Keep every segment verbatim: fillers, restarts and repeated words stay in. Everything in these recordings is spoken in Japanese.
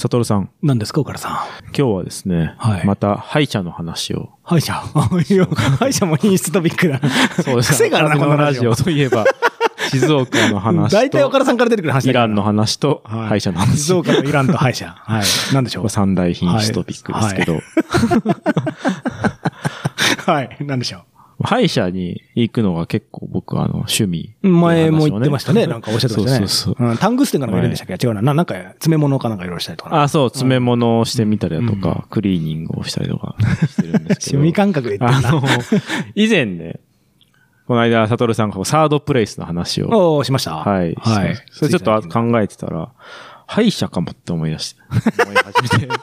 サトルさん。 何ですか、岡田さん。 今日はですね、はい、また歯医者の話を。 歯医者歯医者も品質トピックだ。 そうです。癖があるな、このラジオといえば、静岡の話と。 大体岡田さんから出てくる話だ。 イランの話と歯医者の話。 静岡とイランと歯医者。はい。何でしょう。 三大品質トピックですけど。 はい。何でしょう。 歯医者に行くのが結構僕はあの趣味、 ね。前も言ってましたね。なんかおっしゃってましたね。そうそうそう、うん。タングステンかなんかいるんでしたっけ、はい、違うな。な。なんか詰め物かなんかいろいろしたりとか。 あ、そう、詰め物をしてみたりだとか、うん、クリーニングをしたりとかしてるんですけど。 趣味感覚で言ってるな。あの、 以前ね、この間、サトルさんがサードプレイスの話を。 おしました。 はい。はい。それちょっと考えてたら、歯医者かもって思い出して。思い始めて。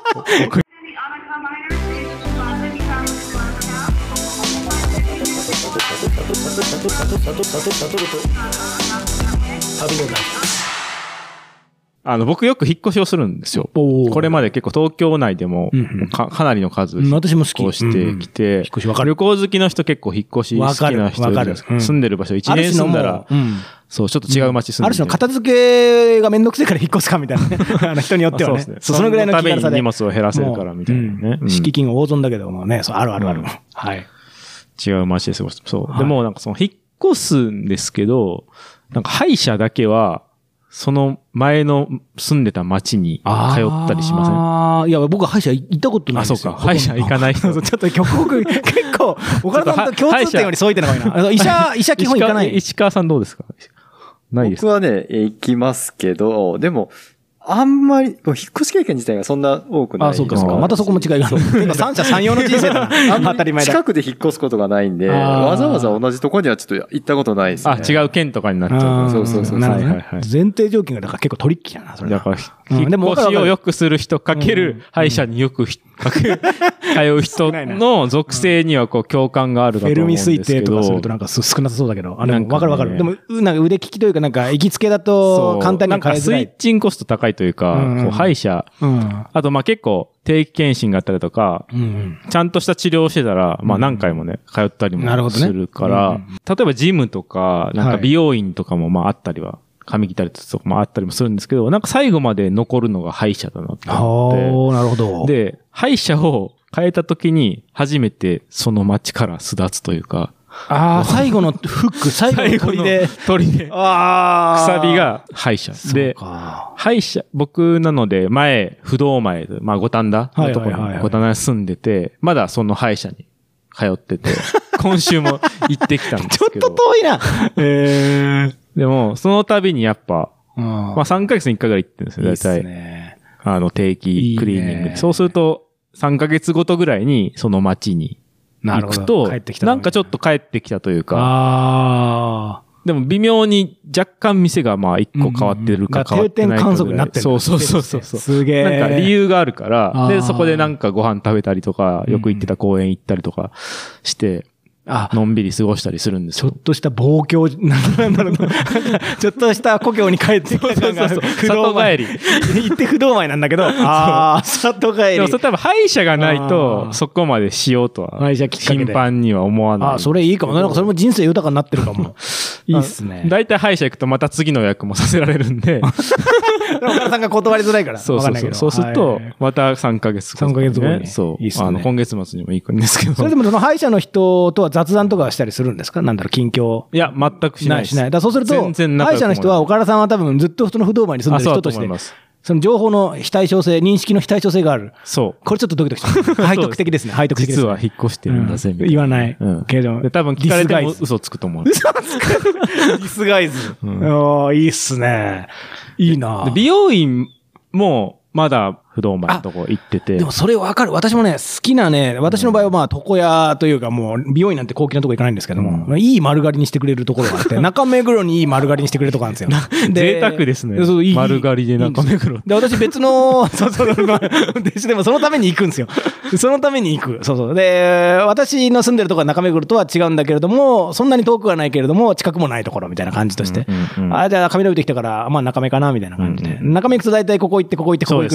あの、僕よく引っ越しをするんですよ。これまで結構東京内でも か, かなりの数引っ越してきて、うんうん、旅行好きの人結構引っ越し好きな人いるじゃないですか。住んでる場所いちねん住んだら、うん、そう、ちょっと違う街住んでる、うん。 ある種の片付けがめんどくせえから引っ越すかみたいなね。あの人によってはね。そうですね。そのぐらいの気軽さで。 荷物を減らせるからみたいなね。 うん、敷金大損だけどもね、そう、あるあるある。うん、はい。 違う街で過ごす。そう。はい、でもなんかその引っ越すんですけど、なんか歯医者だけは、その前の住んでた町に通ったりしません？ ああ、いや、僕は歯医者行ったことないんですよ。 あ、そうか。歯医者行かない人。 ちょっと極国、結構、岡田さんと共通点よりそう言ってのがいいな。医者、医者基本行かない。 石川さんどうですか？ないですか？ 僕はね、行きますけど、でも、あんまり、引っ越し経験自体がそんな多くない。 あ、そうか、そうか。またそこも違いがある。今、三者三様の人生だな。当たり前だ。 近くで引っ越すことがないんで、わざわざ同じところにはちょっと行ったことないですね。 あ、違う県とかになっちゃう。 そうそうそう。 なるほどね。前提条件がだから結構トリッキーだな、それ。 だから、引っ越しをよくする人かける歯医者によく通う人の属性にはこう共感があるかと思うんですけど。 フェルミ推定とかするとなんか少なさそうだけど。あれもわかるわかる。でも、なんか腕利きというかなんか行きつけだと簡単には変えづらい。 スイッチングコスト高いというか、歯医者、あとまあ結構定期検診があったりとか、ちゃんとした治療をしてたら、まあ何回もね、通ったりもするから、例えばジムとか、なんか美容院とかもまああったりは、髪切ったりとかもあったりもするんですけど、なんか最後まで残るのが歯医者だなって思って。 おー、なるほど。 で、歯医者を変えた時に初めてその街から巣立つというか、 ああ、最後のフック、最後の鳥で。 鳥で。ああ。くさびが歯医者。で、歯医者、僕なので、前、不動前で、まあ、五反田のところに、五反田に住んでて、まだその歯医者に通ってて、今週も行ってきたんですけど。 ちょっと遠いな。 えー、でも、その度にやっぱ、まあ、さんかげつにいっかいぐらい行ってるんですよ、大体。いいね。あの、定期クリーニングで。そうすると、さんかげつごとぐらいに、その街に、行くと、なんかちょっと帰ってきたというか、あでも微妙に若干店がまあ一個変わってるか変わってないかぐらい。定点観測になってる。そうそうそうそう。 すげえ。 なんか理由があるから、で、そこでなんかご飯食べたりとか、よく行ってた公園行ったりとかして、あのんびり過ごしたりするんですよ。 ちょっとした望郷、なんだろうな。ちょっとした故郷に帰ってきた感がある。 里帰り。 行って不動前なんだけど、ああ、里帰り。 でもそれ多分歯医者がないと、そこまでしようとは、頻繁には思わない。 あ、それいいかも。なんかそれも人生豊かになってるかも。いいっすね。 大体歯医者行くとまた次の予約もさせられるんで。 岡田さんが断りづらいから。 そうそうそう。そうすると、またさんかげつ。 さんかげつ後に。 そう。いいっすね。あの、今月末にも行くんですけど。 それでもその歯医者の人とは雑談とかしたりするんですか？なんだろう、近況。 いや、全くしないです。 しない。だそうすると、歯医者の人は岡田さんは多分ずっとその不動前に住んでる人として、その情報の非対称性、認識の非対称性がある。 そう。 これちょっとドキドキします。背徳的ですね。背徳的です。 実は引っ越してるんだぜ、みたいな。 言わない。けど。 多分聞かれても嘘つくと思う。 嘘つくディスガイズ。ああ、いいっすね。いいな。 美容院もまだ不動前のとこ行ってて。 でもそれわかる。私もね、好きなね、私の場合はまあ床屋というかもう美容院なんて高級なとこ行かないんですけども、うん、いい丸刈りにしてくれるところがあって、中目黒にいい丸刈りにしてくれるところなんですよ。 贅沢ですね。そういい丸刈りで中目黒。 で、私別の、そうそう、でもそのために行くんですよ。そのために行く。そうそう。で、私の住んでるところは中目黒とは違うんだけれども、そんなに遠くはないけれども、近くもないところみたいな感じとして。うんうんうん、あ、じゃあ中目伸びてきたから、まあ中目かなみたいな感じで。うんうん、中目行くと大体ここ行って、ここ行って、ここ行くみたいなコース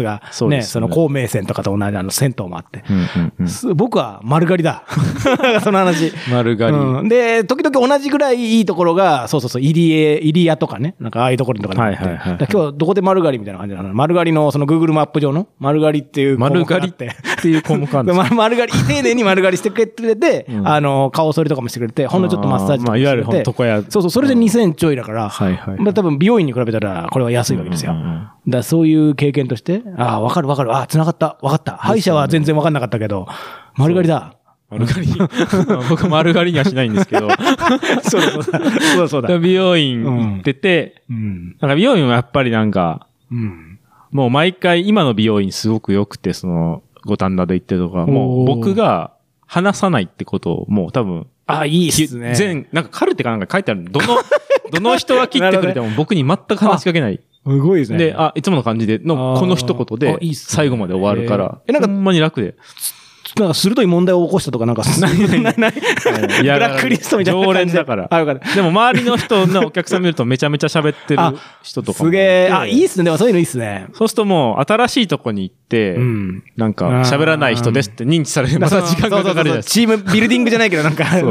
スがね、その孔明線とかと同じあの銭湯もあって。僕は丸刈りだ。その話。 丸刈り。 で、時々同じぐらいいいところが、そうそうそう、入江、入谷とかね、なんかああいうところとかにあって。今日どこで丸刈りみたいな感じなの。丸刈りのその Google マップ上の丸刈りっていう項目があって。 丸刈りっていう項目あるんですか？ 丸刈り、丁寧に丸刈りしてくれて、あの、顔剃りとかもしてくれて、ほんのちょっとマッサージとかしてくれて。 まあ、いわゆる床屋。 そうそう、それでにせんちょいだから、はいはい。多分美容院に比べたら、これは安いわけですよ。だからそういう経験として、ああ、わかるわかる。ああ、繋がった。わかった。歯医者は全然わかんなかったけど、丸刈りだ。 丸刈り僕丸刈りにはしないんですけど。 そうだそうだ。そうだそうだ。 美容院行ってて、うん、なんか美容院はやっぱりなんか、うん、もう毎回今の美容院すごく良くて、その、五反田で行ってるとか、もう僕が話さないってことをもう多分、 あ、いいっすね。 全、なんかカルテかなんか書いてある。どの、どの人が切ってくれても僕に全く話しかけない。 すごいですね。 で、あ、いつもの感じでの、この一言で、最後まで終わるから、 え、なんか、 ほんまに楽で。 なんか鋭い問題を起こしたとかなんか、ないないない。ブラックリストみたいな。 常連だから。でも周りの人のお客さん見るとめちゃめちゃ喋ってる人とかも。 すげえ。あ、いいっすね。でもそういうのいいっすね。 そうするともう新しいとこに行って、なんか喋らない人ですって認知されてまた時間がかかるじゃないですか。 チームビルディングじゃないけどなんか、だん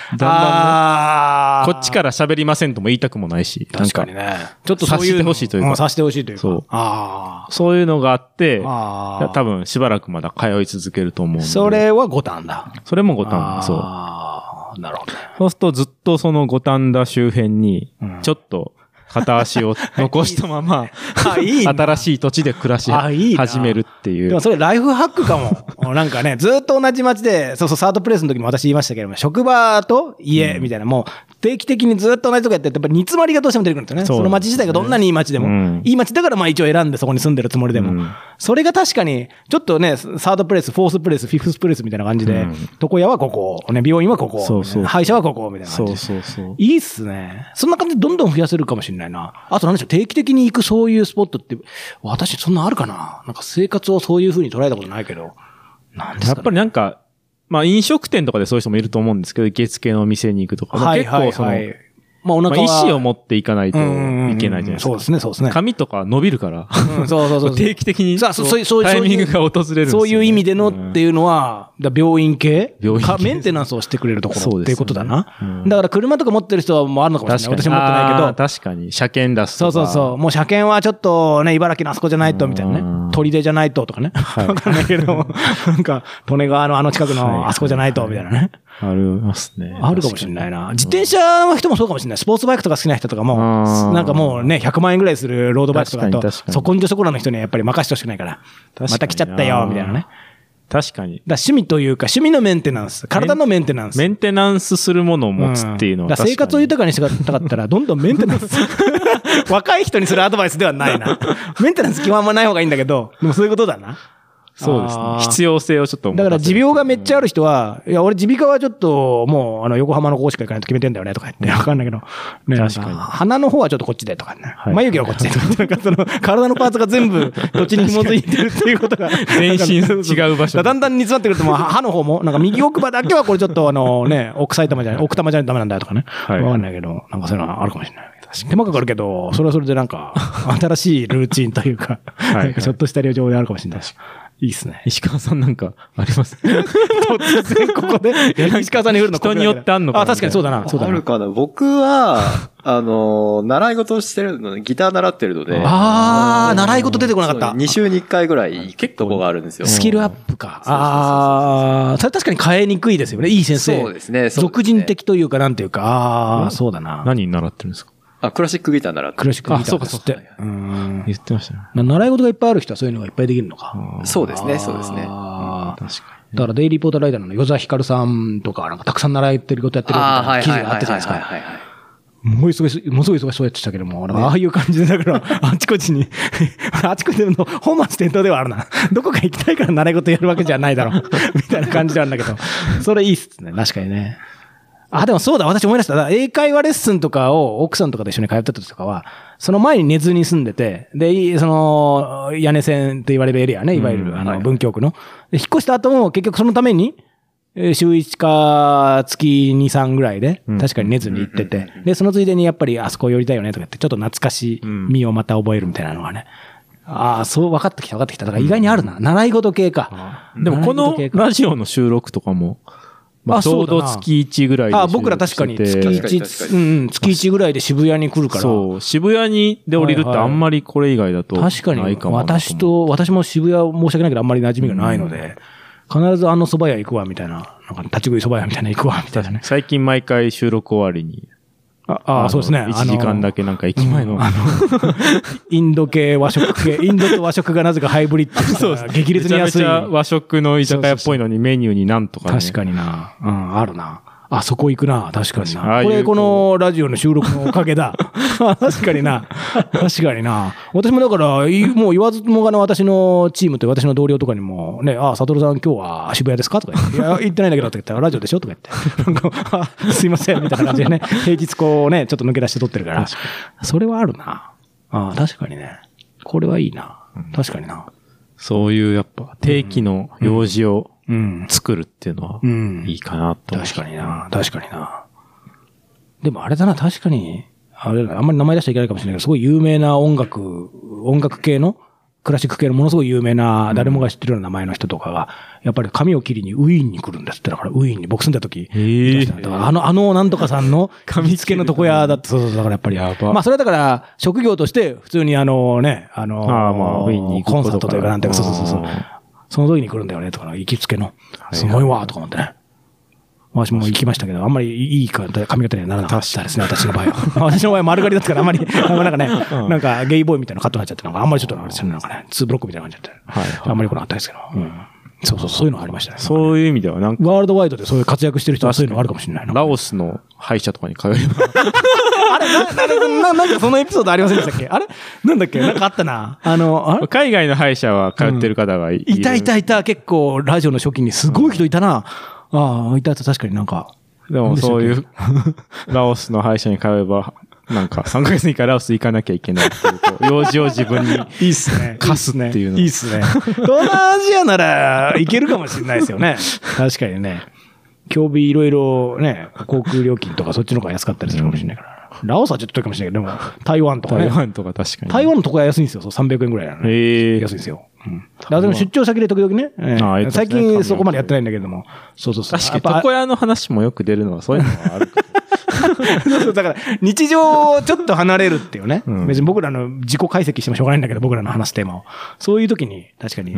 だんこっちから喋りませんとも言いたくもないし。 確かにね。 ちょっとそういう。させてほしいというか。 させてほしいというか。 そう。そういうのがあって、多分しばらくまだ通い続けると思う。 それは五反田。 それも五反田、そう。 ああ、なるほど。 そうするとずっとその五反田周辺に、ちょっと片足を残したまま、新しい土地で暮らし始めるっていう。 でもそれライフハックかも。なんかね、ずっと同じ街で、そうそう、サードプレイスの時も私言いましたけども、職場と家みたいな、もう定期的にずっと同じとこやって、やっぱり煮詰まりがどうしても出てくるんですよね。その街自体がどんなにいい街でも。いい街だからまあ一応選んでそこに住んでるつもりでも。それが確かに、ちょっとね、サードプレイス、フォースプレイス、フィフスプレイスみたいな感じで、床屋はここ、ね、美容院はここ、歯医者はここ、みたいな感じで。そうそうそう。いいっすね。そんな感じでどんどん増やせるかもしれないな。あと何でしょう、定期的に行くそういうスポットって、私そんなあるかな？なんか生活をそういう風に捉えたことないけど。 なんですかね、やっぱりなんか、まあ飲食店とかでそういう人もいると思うんですけど、行きつけの店に行くとか。はいはいはい、結構その、まあお腹は、まあ、意思を持っていかないといけないじゃないですか。 そうですね、そうですね。 髪とか伸びるから。 うん、そうそうそう。 定期的に。 そう、そういう、そういう、 タイミングが訪れるんですよ、ね。 そういう意味でのっていうのは、だ病院系病院系メンテナンスをしてくれるところっていうことだな。うん、だから車とか持ってる人はもうあるのかもしれない。私持ってないけど。 確かに。車検出すとか。 そうそうそう。もう車検はちょっとね、茨城のあそこじゃないと、みたいなね。砦じゃないととかね。はい。わかんないけど、なんか、利根川のあの近くのあそこじゃないと、みたいなね。 ありますね。 あるかもしれないな。自転車の人もそうかもしれない。スポーツバイクとか好きな人とかも、なんかもうね、ひゃくまんえんぐらいするロードバイクとかだと、そこんじょそこらの人にはやっぱり任せてほしくないから、また来ちゃったよ、みたいなね。 確かに。 だ趣味というか、趣味のメンテナンス、体のメンテナンス。 メンテナンスするものを持つっていうのは、うん、 だ生活を豊かにしたかったら、どんどんメンテナンス。若い人にするアドバイスではないな。メンテナンス基本あんまない方がいいんだけど、でもそういうことだな。 そうですね。必要性をちょっと。 だから持病がめっちゃある人は、いや、俺耳鼻科はちょっと、もう、あの、横浜のここしか行かないと決めてんだよね、とか言って、わかんないけど。ね、確かに。鼻の方はちょっとこっちで、とかね。はい、眉毛はこっちで、なんかその、体のパーツが全部、土地に紐づいてるっていうことが。 全身違う場所。 だんだん煮詰まってくると、もう歯の方も、なんか右奥歯だけはこれちょっと、あの、ね、奥埼玉じゃない、奥多摩じゃないとダメなんだよとかね。わ、はい、かんないけど、なんかそういうのあるかもしれない。手間かかるけど、それはそれでなんか、新しいルーチンというか、なんかちょっとした量情であるかもしれない。いいっすね。 石川さんなんかあります突然ここで、石川さんに振るの人によってあんのかな。 あ、確かにそうだな。そうだな。 あるかな。僕は、あの、習い事をしてるので、ギター習ってるので。 ああ、習い事出てこなかった。 に週にいっかいぐらい行くとこがあるんですよ。 スキルアップか。ああ、それ確かに変えにくいですよね。いい先生。 そうですね。 俗人的というか、なんていうか、ああ、そうだな。 何に習ってるんですか？ あ、クラシックギター習ってる。 クラシックギター。あ、そうか、そうか。 うん。言ってましたね。 習い事がいっぱいある人はそういうのがいっぱいできるのか。 そうですね、そうですね。 ああ、確かに。だからデイリーポーターライターの与座ひかるさんとか、なんかたくさん習ってることやってるみたいな記事があったじゃないですか。はいはいはいはい。もうすごい、ものすごい忙しそうやってたけども、ああいう感じで、だから、あちこちに、あちこちでの本末転倒ではあるな。どこか行きたいから習い事やるわけじゃないだろう。みたいな感じであるんだけど、それいいっすね。確かにね。あ、でもそうだ、私思い出した。英会話レッスンとかを奥さんとかと一緒に通ってた時とかは、その前に根津に住んでて、で、その、屋根線って言われるエリアね、いわゆる、あの、文京区の。で、引っ越した後も結局そのために、週いちか月に、さんぐらいで、確かに根津に行ってて、で、そのついでにやっぱりあそこ寄りたいよねとか言って、ちょっと懐かしみをまた覚えるみたいなのがね、 ああ、そう、分かってきた分かってきた。だから意外にあるな。習い事系か。 でもこのラジオの収録とかも、まあ、ちょうど月いちぐらいで。 あ、僕ら確かに月いち、うん、月いちぐらいで渋谷に来るから。 そう、渋谷にで降りるってあんまりこれ以外だとないかも。 確かに、私と、私も渋谷申し訳ないけどあんまり馴染みがないので、必ずあの蕎麦屋行くわ、みたいな。なんか立ち食い蕎麦屋みたいな行くわ、みたいなね。 最近毎回収録終わりに。 ああ、そうですね。 いちじかんだけなんか駅前の。 あの、インド系、和食系、インドと和食がなぜかハイブリッドした激烈に安い。 めちゃめちゃ和食の居酒屋っぽいのにメニューになんとか、ね。 確かにな。うん、あるな。あ、そこ行くな。確かにな。これ、このラジオの収録のおかげだ。確かにな。確かにな。私もだから、もう言わずもがな私のチームと私の同僚とかにも、ね、あ、サトルさん今日は渋谷ですかとか言って、いや、行ってないんだけどって言ったら、ラジオでしょとか言って。なんか、あ、すいません、みたいな感じでね。平日こうね、ちょっと抜け出して撮ってるから。それはあるな。あ、確かにね。これはいいな。確かにな。 そういうやっぱ定期の用事を作るっていうのはいいかなと、 うんうん。確かにな。確かにな。でもあれだな、確かに、あれだ、あんまり名前出しちゃいけないかもしれないけど、すごい有名な音楽、音楽系の、クラシック系のものすごい有名な、誰もが知ってるような名前の人とかが、やっぱり髪を切りにウィーンに来るんですって。だからウィーンに僕住んだ時。 へだからあの、あのなんとかさんの髪付けの床屋だって、そうそう、だからやっぱり。まあそれはだから、職業として普通にあのね、あの、 あまあウィーンに行くコンサートというかなんていうか、そうそうそう。その時に来るんだよね、とか、行きつけの。すごいわ、とか思ってね。私も行きましたけど、あんまりいい髪型にはならなかったですね、私の場合は。私の場合は丸刈りだったから、あんまり、なんかね、なんかゲイボーイみたいなカットになっちゃって、なんかあんまりちょっとあれですよね、なんかね、ツーブロックみたいな感じで。はい。あんまり良くなかったですけど。うん。そうそう、そういうのありましたね。 そういう意味では、なんか。 ワールドワイドでそういう活躍してる人はそういうのあるかもしれないな。 ラオスの歯医者とかに通えば。 あれ、な、な、なんかそのエピソードありませんでしたっけ？あれなんだっけなんかあったな。あの、あ海外の歯医者は通ってる方がいる。 いたいたいた、結構、ラジオの初期にすごい人いたな。ああ、いたいた、確かになんか。 でもそういう、ラオスの歯医者に通えば、なんかさんかげつにいっかいラオス行かなきゃいけないっていうと、用事を自分にいいっすね。 課すっていうの。 いいっすね。東南アジアならいけるかもしれないですよね。確かにね。競技いろいろね、航空料金とかそっちの方が安かったりするかもしれないから。ラオスはちょっと高いかもしれないけど、でも台湾とかね。 台湾とか確かに。 台湾のとこは安いんですよ。そうさんびゃくえんぐらいなの、ね。へー。安いんですよ。うん。だでも出張先で時々ね。えー、最近そこまでやってないんだけども。そうそうそう。 確かに床屋の話もよく出るのはそういうのはあるかそうそうだから日常をちょっと離れるっていうね。うん、別に僕らの自己解析してもしょうがないんだけど、僕らの話すテーマを。そういう時に確かに。うん、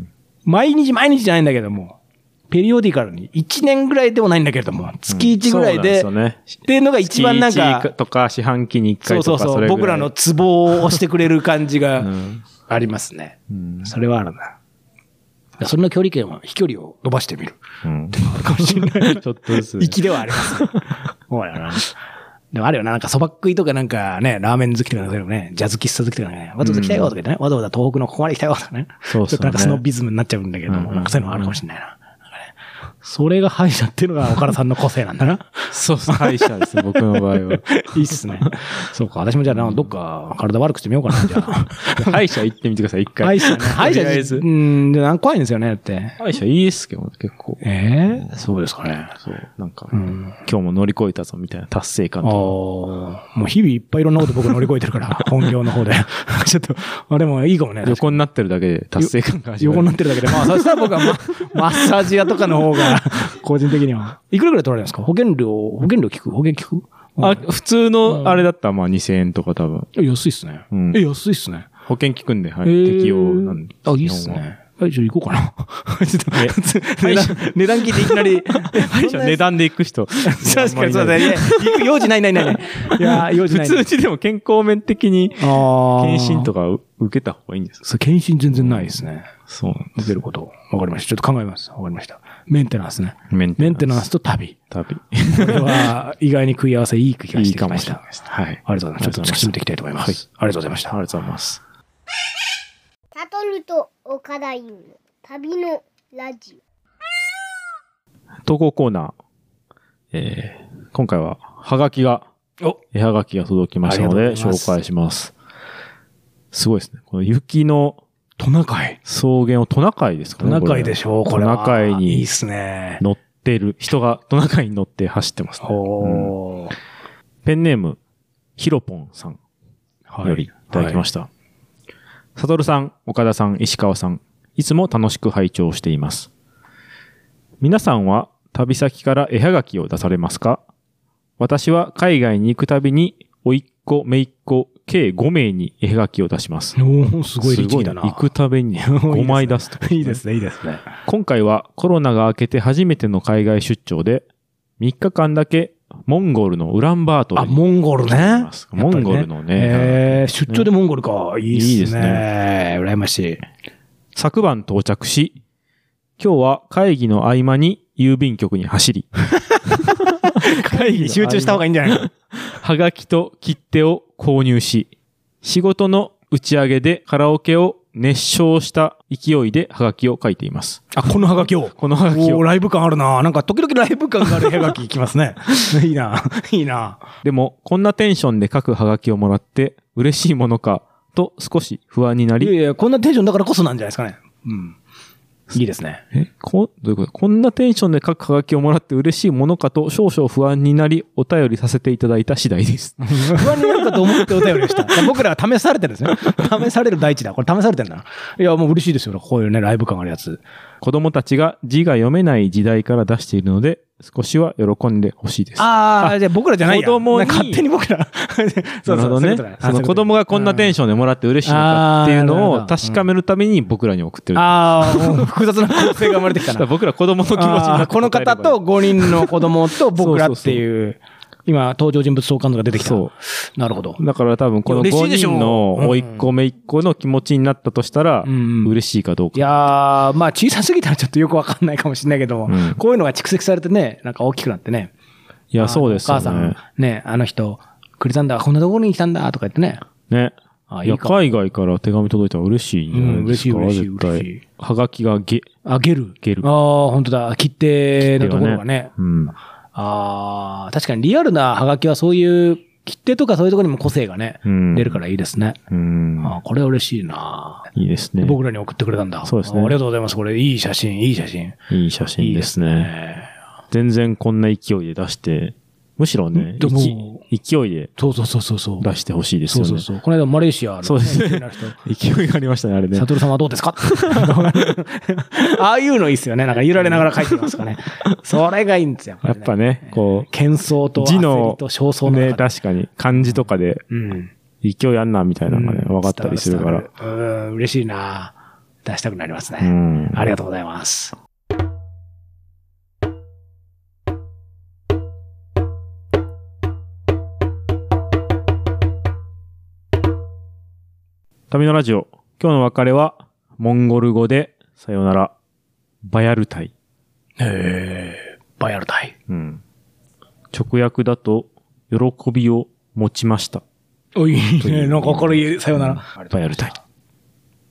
毎日毎日じゃないんだけども。ペリオディカルにいちねんぐらいでもないんだけれども、月いちぐらいで、うん、ね、っていうのが一番なんか、 月いちとか四半期にいっかいとかそうそうそう、僕らのツボを押してくれる感じがありますね。うん、それはあるな。それの距離圏は飛距離を伸ばしてみる。うん。ってのがあるかもしれない。 ちょっとずつ。 粋ではあります。そうやな。でもあるよな、なんか蕎麦食いとかなんかね、ラーメン好きとかね、ジャズ喫茶好きとかね、わざわざ来たよとか言ってね、わざわざ東北のここまで来たよとかね。そうそう、ね。ちょっとなんかスノビズムになっちゃうんだけども、うん、なんかそういうのあるかもしれないな。それが歯医者っていうのが岡田さんの個性なんだな。 そうそう、歯医者です、僕の場合は。 いいっすね。そうか、私もじゃあ、どっか体悪くしてみようかな、じゃあ。 歯医者行ってみてください、一回。 歯医者ね。歯医者、うん、で怖いんですよね、って。 歯医者いいっすけど、結構。 ええー、そうですかね。 そう、なんか、うん、今日も乗り越えたぞ、みたいな達成感と。 もう日々いっぱいいろんなこと僕乗り越えてるから、本業の方で。ちょっと、あ、でもいいかもね。 横になってるだけで達成感が始まる。 横になってるだけで。まあ、そしたら僕は、ま、マッサージ屋とかの方が、個人的には。いくらぐらい取られるんですか？保険料、保険料聞く？保険聞く？ あ、普通のあれだったらまあにせんえんとか多分。 安いっすね。うん、え、安いっすね。 保険聞くんで、はい。えー、適用なんで。 あ、いいっすね。はい、じゃあ行こうかな。ちょっと、値段、値段聞いていきなり。 値段で行く人。 確かにそうだね。行く用事ないないないない。いや、用事ない。 普通にでも健康面的に、検診とか受けた方がいいんですか？ そう、検診全然ないですね。 そうなんです。 受けること。わかりました。ちょっと考えます。わかりました。メンテナンスね。メンテナンス。メンテナンスと旅。 旅。これは、意外に食い合わせいい気がしてきました。 いいかもしれない。はい。 ありがとうございます。ちょっと突き詰めていきたいと思います。はい。ありがとうございました。 ありがとうございます。 サトルと岡田優の旅のラジオ。投稿コーナー。えー、今回は、はがきが、絵はがきが届きましたので、紹介します。すごいですね。この雪の、 トナカイ。 草原をトナカイですかね。 トナカイでしょう、これは。 トナカイに。 いいっすね。 乗ってる。人がトナカイに乗って走ってますね。うん、ペンネーム、ヒロポンさんよりいただきました。はいはい、 サトルさん、岡田さん、石川さん、いつも楽しく拝聴しています。皆さんは旅先から絵はがきを出されますか？私は海外に行くたびに、甥っ子、姪っ子、計ご名に絵はがきを出します。 おー、すごい律儀だな。 行くたびにごまい出すと、 ね。いいですね、いいですね。 今回はコロナが明けて初めての海外出張で、みっかかんだけモンゴルのウランバートルに。 あ、モンゴルね。 モンゴルのね。 えー、出張でモンゴルか。いいですね。いいですね。羨ましい。 昨晩到着し、今日は会議の合間に郵便局に走り、 会議に集中した方がいいんじゃないの？ はがきと切手を購入し、仕事の打ち上げでカラオケを熱唱した勢いではがきを書いています。 あ、このはがきをこのはがきを。 ライブ感あるな。なんか時々ライブ感があるはがきいきますね。いいな。いいな。 でも、こんなテンションで書くはがきをもらって嬉しいものかと少し不安になり。 いやいや、こんなテンションだからこそなんじゃないですかね。うん。いいですね。 えこ、どういうこと？こんなテンションで書くはがきをもらって嬉しいものかと少々不安になりお便りさせていただいた次第です。 不安になるかと思ってお便りをした。僕らは試されてるんですね。試される大地だ。これ試されてんだな。いや、もう嬉しいですよ。こういうね、ライブ感あるやつ。 子供たちが字が読めない時代から出しているので、少しは喜んでほしいです。 ああ、じゃあ僕らじゃないや。 子供に。 勝手に僕ら。 そうそうね。その子供がこんなテンションでもらって嬉しいのかっていうのを確かめるために僕らに送ってる。 ああ、もう複雑な構成が生まれてきたな。 僕ら子供の気持ちになってこの方とごにんの子供と僕らっていう。今、登場人物相関図が出てきた。そう。なるほど。 だから多分このごにんの甥っ子姪っ子の気持ちになったとしたら、嬉しいかどうか。 いやー、まあ小さすぎたらちょっとよくわかんないかもしれないけども、うん、こういうのが蓄積されてね、なんか大きくなってね。 いや、そうですよね。 お母さん、ね、あの人、クリザンダーこんなところに来たんだとか言ってね。 ね。あいや、海外から手紙届いたら嬉しいんじゃないですか。うん、嬉しい、嬉しい、嬉しい。はがきがゲ、 あ、ゲル。 ゲル。 ああ、本当だ。切手のところがね。 うん。 ああ、確かにリアルなハガキはそういう切手とかそういうところにも個性がね、うん、出るからいいですね。うん、あこれは嬉しいな。 いいですね。 僕らに送ってくれたんだ。 そうですね。 ありがとうございます。これいい写真、いい写真。 いい写真ですね。いいですね。全然こんな勢いで出して、むしろね、勢いで出してほしいですよね。 そうそうそう。この間マレーシアの、 そうですね。勢いがありましたね、あれね。 サトルさんはどうですかああいうのいいっすよね。なんか揺られながら書いてますかね。それがいいんですよ。 やっぱね、こう。 喧騒と字のと焦燥のね、確かに漢字とかで、勢いあんなみたいなのがね、分かったりするから。 うん、嬉しいな。出したくなりますね。ありがとうございます。 旅のラジオ。今日の別れは、モンゴル語で、さよなら、バヤルタイ。 へー、バヤルタイ。 うん。直訳だと、喜びを持ちました。 おい、なんかこれ、さよなら。 バヤルタイ。